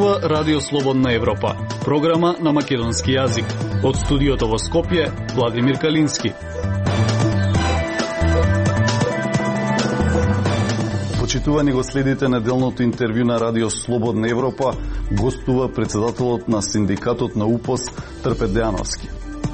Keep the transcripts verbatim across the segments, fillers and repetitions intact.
зборува Радио Слободна Европа, програма на македонски јазик. Од студиото во Скопје, Владимир Калински. Почитувани го следите неделното интервју на Радио Слободна Европа, гостува председателот на синдикатот на УПОС Трпе Дејановски.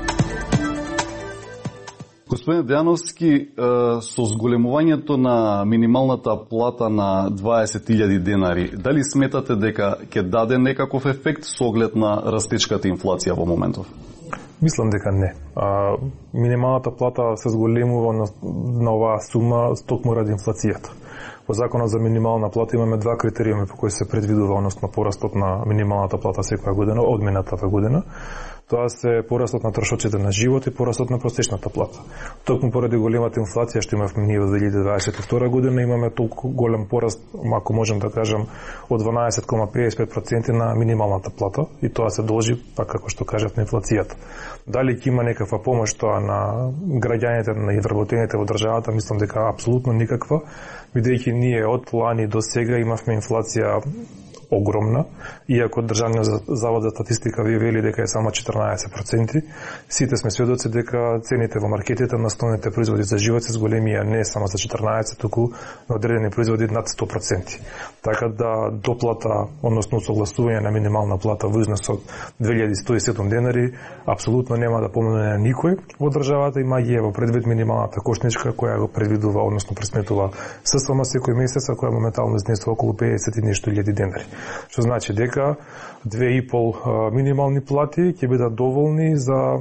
Господин Дејановски, со зголемувањето на минималната плата на дваесет илјади денари, дали сметате дека ќе даде некаков ефект со оглед на растечката инфлација во моментов? Мислам дека не. А, минималната плата се зголемува на, на оваа сума токму ради инфлацијата. Во Законот за минимална плата имаме два критериуми по кои се предвидува, односно порастот на минималната плата секоја година, од минатата година. Тоа се порастот на трошоците на живот и порастот на просечната плата. Токму поради големата инфлација што имавме ние во две илјади дваесет и втора година, имаме толку голем пораст, ако можем да кажем, од дванаесет зарез педесет и пет проценти на минималната плата, и тоа се должи, пак како што кажат, на инфлацијата. Дали ќе има некаква помош тоа на граѓаните, на вработените во државата, мислам дека апсолутно никаква, бидејќи ние од лани до сега имавме инфлација огромна, иако Државниот завод за статистика ви вели дека е само четрнаесет проценти. Сите сме сведоци дека цените во маркетите на основните производи за живот се зголемија не само за четрнаесет, туку на одредени производи над сто проценти. Така да доплата, односно согласување на минимална плата во износ од две илјади сто и седум денари, апсолутно нема да помогне на никој во државата, има ги во предвид минималната кошничка која го предвидува, односно пресметува ССМ секој месец, а која моментално изнесува околу педесет и нешто илјади денари. Што значи дека две и пол минимални плати ќе бидат доволни за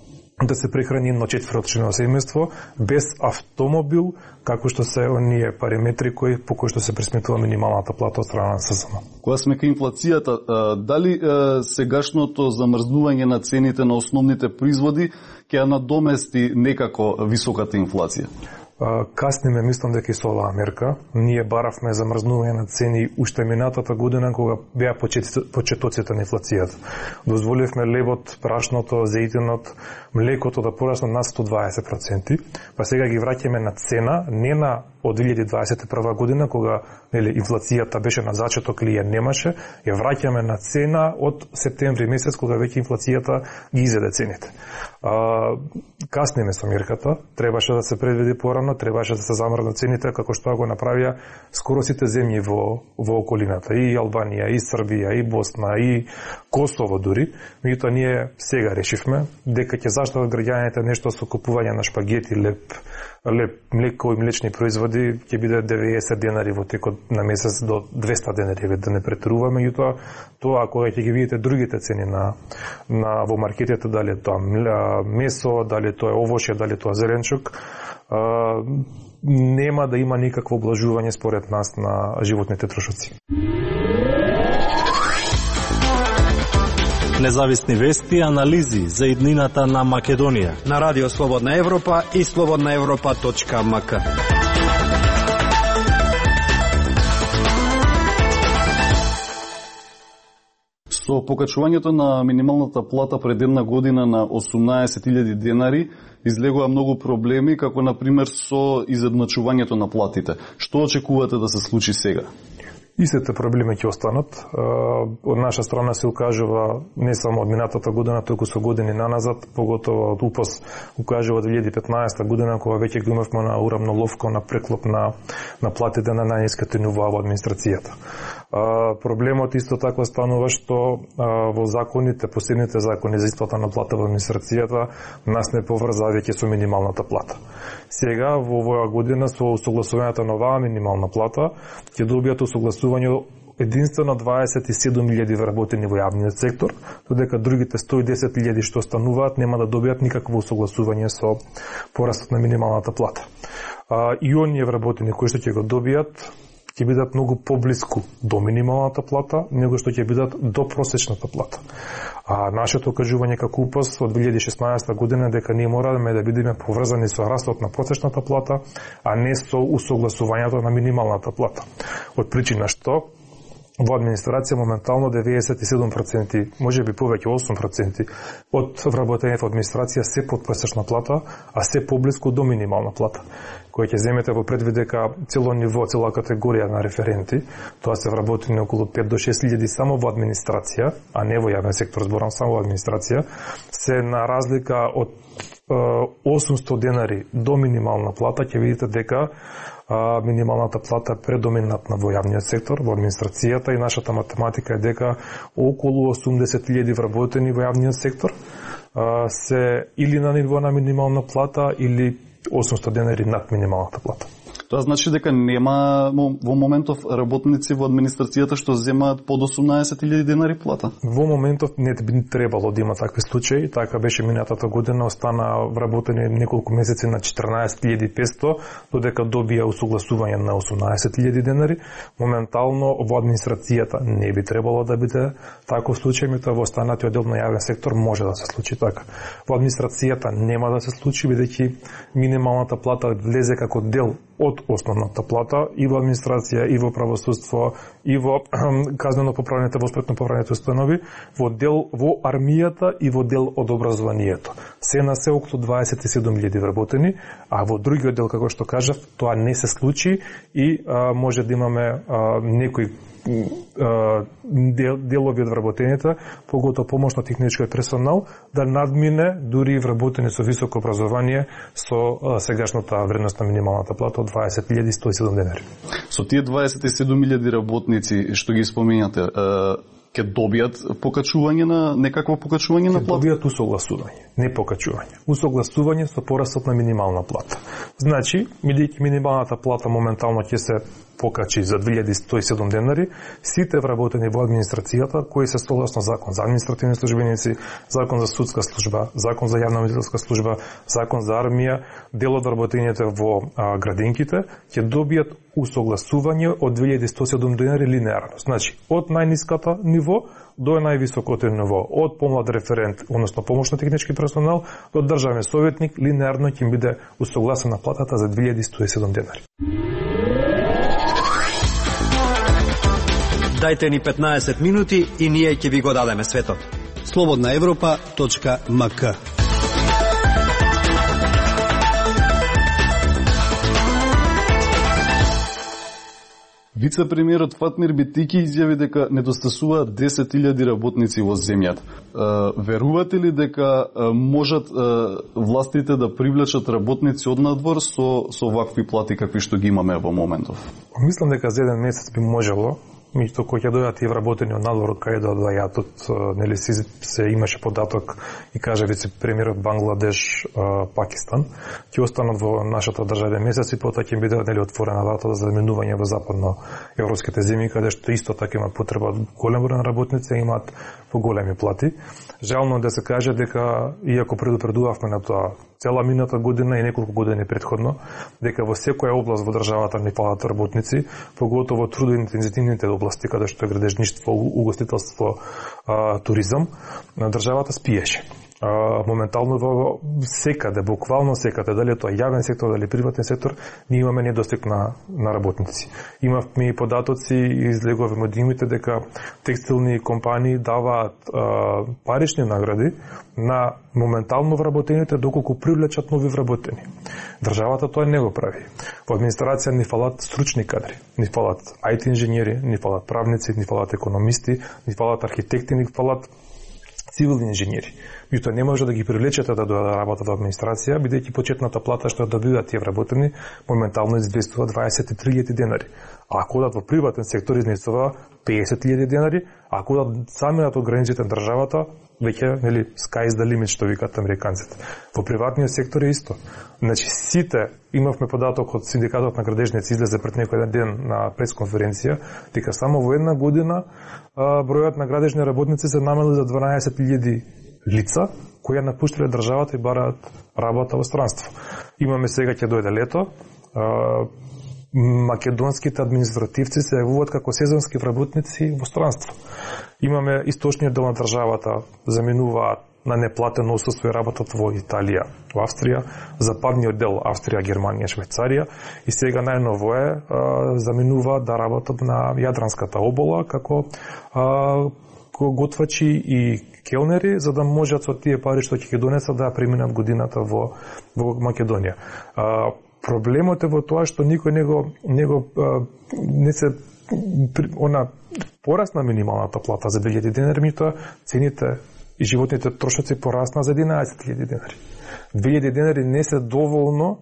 да се прехрани едно четврточно семејство без автомобил, како што се оние параметри кои по кои што се пресметува минималната плата од страна на ССМ. Кога сме кај инфлацијата, дали сегашното замрзнување на цените на основните производи ќе надомести некако високата инфлација? Касниме, мислам дека и со оваа мерка. Ние баравме замрзнување на цени уште минатата година кога беа почетоците на инфлацијата. Дозволивме лебот, прашното, зејтинот, млекото да порасне на сто дваесет проценти, па сега ги враќаме на цена, не на од две илјади дваесет и прва година кога нели инфлацијата беше на зачеток или ја немаше, ја враќаме на цена од септември месец кога веќе инфлацијата ги изеде цените. А, касниме со мерката, требаше да се предвиди порано, требаше да се замрзнат цените како што го направија скоро сите земји во во околината, и Албанија, и Србија, и Босна, и Косово дури. Меѓутоа ние сега решивме дека ќе заштитат граѓаните нешто со купување на шпагети, леп, леп, млеко и млечни производи ќе биде деветдесет денари во текот на месец до двеста денари, да не претеруваме. Меѓутоа тоа кога ќе ги видите другите цени на на во маркетите, дали е тоа месо, дали тоа е овошје, дали тоа зеленчук, нема да има никакво облажување според нас на животните трошоци. Независни вести и анализи за иднината на Македонија на Радио Слободна Европа и слободна европа точка ем ка. Со покачувањето на минималната плата пред една година на осумнаесет илјади денари излегува многу проблеми, како на пример со изедначувањето на платите. Што очекувате да се случи сега? Истите проблеми ќе останат. Од наша страна се укажува не само од минатата година, туку со години наназад, поготово од УПОС укажува две илјади и петнаесета година, кога веќе го имавме на урамноловка на преклоп на, на платите на најниските нивоа во администрацијата. А, проблемот исто така станува што а, во законите, посебните закони за исплата на плата во администрацијата нас не поврза веќе со минималната плата. Сега во оваа година со усогласувањето на оваа минимална плата ќе добијат усогласување единствено дваесет и седум илјади вработени во јавниот сектор, додека другите сто и десет илјади што стануваат нема да добијат никакво усогласување со порастот на минималната плата. А, и оние вработени кои што ќе го добијат ќе бидат многу поблиску до минималната плата, него што ќе бидат до просечната плата. А нашето кажување како УПОС од две илјади и шеснаесета година дека ние мораме да бидеме поврзани со растот на просечната плата, а не со усогласувањето на минималната плата. Од причина што во администрација моментално деветдесет и седум проценти, може би повеќе осум проценти од вработените во администрација се под просечна плата, а се поблиску до минимална плата, која ќе земете во предвид дека цело ниво, цела категорија на референти, тоа се вработени околу пет до шест илјади само во администрација, а не во јавен сектор, зборам само во администрација, се на разлика од осумсто денари до минимална плата, ќе видите дека а, минималната плата е предоминантна во јавниот сектор, во администрацијата, и нашата математика е дека околу осумдесет илјади вработени во јавниот сектор а, се или на ниво на минимална плата или осумсто денари над минималната плата. Тоа значи дека нема во моментов работници во администрацијата што земаат под осумнаесет илјади денари плата? Во моментов не би требало да има такви случаи, така беше минатата година, остана вработени неколку месеци на четрнаесет илјади и петсто, додека добија усогласување на осумнаесет илјади денари. Моментално во администрацијата не би требало да биде таков случај, меѓутоа во останатиот дел на јавен сектор може да се случи така. Во администрацијата нема да се случи, бидејќи минималната плата влезе како дел од основната плата и во администрација, и во правосудство, и во казнено-поправните, во спретно-поправните установи, во дел во армијата и во дел од образованието. Се на се околу дваесет и седум илјади вработени, а во другиот дел, како што кажав, тоа не се случи и а, може да имаме а, некои дел, делови од вработените, поготово помошно-техничкиот персонал, да надмине дури и вработени со високо образование со а, сегашната вредност на минималната плата од дваесет илјади сто и седум денари. Со тие дваесет и седум илјади работници што ги споменате, ќе добијат покачување на некакво покачување на плата? Ќе добијат усогласување, не покачување. Усогласување со порастот на минимална плата. Значи, бидејќи минималната плата моментално ќе се покачи за две илјади сто и седум денари, сите вработени во администрацијата, кои се согласно закон за административни службеници, закон за судска служба, закон за јавна медицинска служба, закон за армија, дел од вработените во а, градинките, ќе добијат усогласување од две илјади сто и седум денари линеарно. Значи, од најниската ниво до највисокото ниво, од помлад референт, односно помошно-технички персонал, до државен советник, линеарно ќе биде усогласена платата за две илјади сто и седум денари. Дајте ни петнаесет минути и ние ќе ви го дадеме светот. слободна европа точка ем ка. Вице-премиерот Фатмир Битики изјави дека недостасуваат десет илјади работници во земјата. Верувате ли дека можат властите да привлечат работници од надвор со, со вакви плати какви што ги имаме во моментов? Мислам дека за еден месец би можело, меѓутоа кога ќе дојдат и вработени од надвор, кај да доаѓаат од, нели се, се имаше податок и каже вице-премиерот Бангладеш, Пакистан, ќе останат во нашата држава месец и потоа ќе биде нели отворена вратата за заминување во западно европските земји, каде што исто така има потреба од голем број на работници, имаат по големи плати. Жално да се каже дека иако предупредувавме на тоа цела мината година и неколку години претходно, дека во секоја област во државата не фалат работници, поготово трудоинтензивните области, каде што е градежништво, угостителство, а, туризам, на државата спиеше. А, моментално во секаде, буквално секаде, дали е тоа јавен сектор, дали приватен сектор, ние имаме недостиг на, на работници. Имавме и податоци и излегови модимите дека текстилни компании даваат а, парични награди на моментално вработените доколку привлечат нови вработени. Државата тоа не го прави. Во администрација ни фалат стручни кадри, ни фалат ай ти инженери, ни фалат правници, ни фалат економисти, ни фалат архитекти, ни фалат цивилни инженери. Меѓутоа не може да ги привлечете да дојдат да работат во администрација, бидејќи почетната плата што добиваат тие вработени моментално изнесува дваесет и три илјади денари. А ако одат во приватен сектор изнесува песет илјади денари, а ако одат заминат од границите на државата, веќе нели sky is the limit што викаат американците. Во приватниот сектор е исто. Значи сите имавме податок од синдикатот на градежници излезе пред некој ден на пресконференција дека само во една година а, бројот на градежни работници се намали за дванаесет илјади лица кои напуштиле државата и бараат работа во странство. Имаме сега ќе дојде лето. А, македонските административци се јавуваат како сезонски вработници во странство. Имаме источниот дел на државата, заминуваат на неплатено отсуство и работат во Италија, во Австрија, западниот дел Австрија, Германија, Швајцарија и сега најново е заминуваат да работат на Јадранската обала како а, готвачи и келнери, за да можат со тие пари што ќе ги донесат да преминат годината во, во Македонија. А, проблемот е во тоа што никој не го, не го а, не се она порасна минималната плата за две илјади денари, меѓутоа цените и животните трошоци порасна за единаесет илјади денари. две илјади денари не се доволно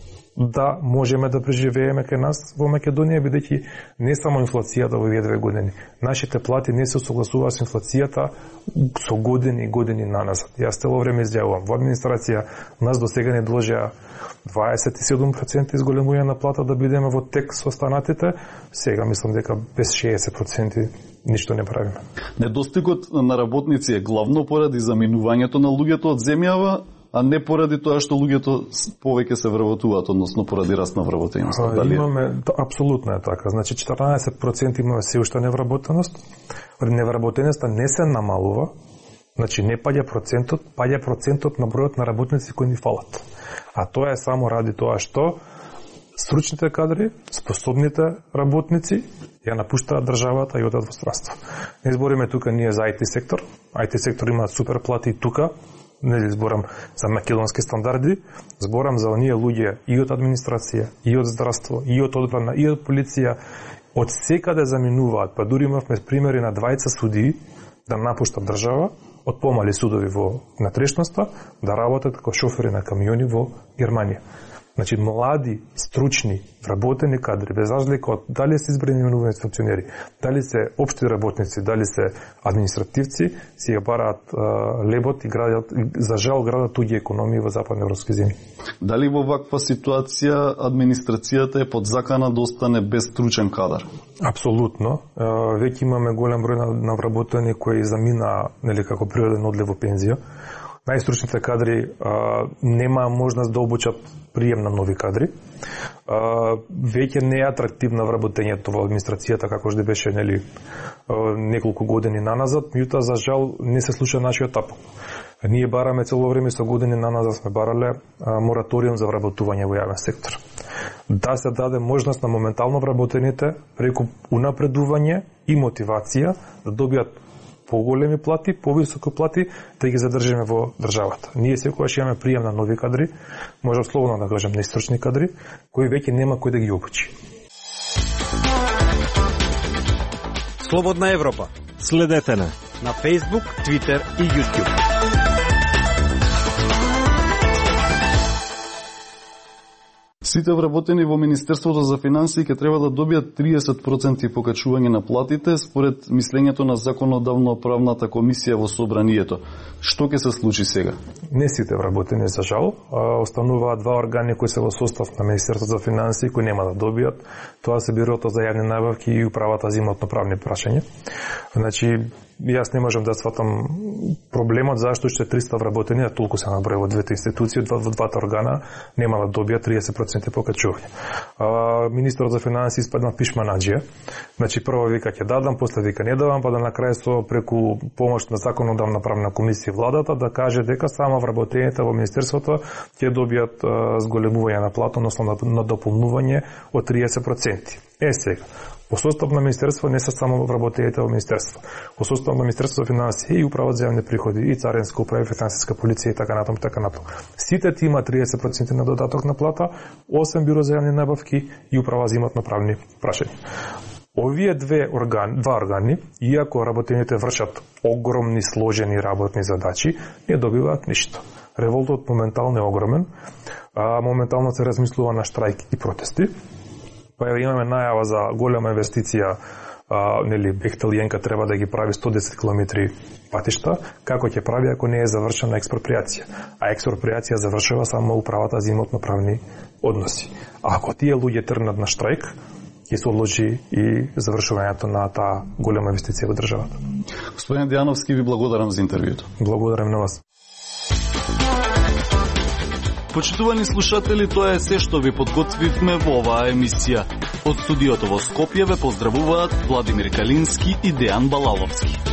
да можеме да преживееме кај нас во Македонија, бидејќи не само инфлацијата во овие две години. Нашите плати не се согласуваат со инфлацијата со години и години наназад. Јас цело време изјавувам, во администрација нас до сега не доложија дваесет и седум проценти изголемување на плата да бидеме во тек со останатите, сега мислам дека без шеесет проценти ништо не правиме. Недостигот на работници е главно поради заминувањето на луѓето од земјава, а не поради тоа што луѓето повеќе се вработуваат, односно поради раст на вработеност. Дали имаме, апсолутно е така. Значи четрнаесет проценти имаме се уште невработеност. Невработеноста не се намалува. Значи не паѓа процентот, паѓа процентот на бројот на работници кои ни фалат. А тоа е само ради тоа што стручните кадри, способните работници ја напуштаат државата и одат во странство. Не збориме тука ние за ай ти сектор. ай ти сектор има супер плати и тука. Не зборам за македонски стандарди, зборам за оние луѓе и од администрација, и од здравство, и од одбрана, и од полиција, од секаде заминуваат, па дури имавме примери на двајца судии да напуштат држава, од помали судови во натрешноста, да работат како шофери на камиони во Германија. Значи, млади, стручни, вработени кадри, без разлика од дали се избрани именувани функционери, дали се општи работници, дали се административци, си ја бараат лебот и градат, за жал градат туѓи економии во западноевропски земји. Дали во ваква ситуација администрацијата е подзакана да остане без стручен кадар? Апсолутно. Веќе имаме голем број на, на вработени кои замина, нели, како природен одлив во пензија. Најстручните кадри а, нема можност да обучат прием на нови кадри. А, веќе не е атрактивно вработењето во администрацијата како што беше, нели, неколку години наназад, меѓутоа за жал не се слуша нашиот апел. Ние бараме цело време со години наназад сме барале а, мораториум за вработување во јавен сектор. Да се даде можност на моментално вработените преку унапредување и мотивација да добијат поголеми плати, повисоки плати, да ги задржиме во државата. Ние секогаш имаме прием на нови кадри, можам слободно да кажем неистручни кадри, кои веќе нема кој да ги обучи. Слободна Европа. Следете на на Facebook, Twitter и YouTube. Сите вработени во Министерството за финансии ќе треба да добијат триесет проценти покачување на платите според мислењето на законодавно-правната комисија во собранието. Што ќе се случи сега? Не сите вработени, за жал. Остануваат два органи кои се во состав на Министерството за финансии кои нема да добијат. Тоа се Бирото за јавни набавки и управата за имотно-правни прашања. Значи, јас не можам да сватам проблемот зашто што триста вработени, а толку се наброи во двете институции, во двата органа нема да добијат триесет проценти покачување. Министерот за финансии испадна пишманаџија. Значи прво вика ќе дадам, после вика не давам, па да на крај со преку помош на законодавна правна комисија владата да каже дека само вработените во министерството ќе добијат зголемување на плата, односно на дополнување од триесет проценти. Е сега, во состав на Министерство не се само вработените во Министерство. Во состав на Министерство за финансии и управа за јавни приходи, и царинска управа, и финансиска полиција и така натаму, така натаму. Сите ти има триесет проценти на додаток на плата, осем Биро за јавни набавки и управа за имотно-правни прашања. Овие две органи, два органи, иако работените вршат огромни сложени работни задачи, не добиваат ништо. Револтот моментално е огромен, а моментално се размислува на штрајк и протести. Па имаме најава за голема инвестиција, а, нели Бехтел Јенка треба да ги прави сто десет километри патишта, како ќе прави ако не е завршена експроприација? А експроприација завршува само управата за имотно-правни односи. А ако тие луѓе тргнат на штрајк, ќе се одложи и завршувањето на таа голема инвестиција во државата. Господин Дијановски, ви благодарам за интервјуто. Благодарам на вас. Почитувани слушатели, тоа е се што ви подготвивме во оваа емисија. Од студиото во Скопје ве поздравуваат Владимир Калински и Дејан Балаловски.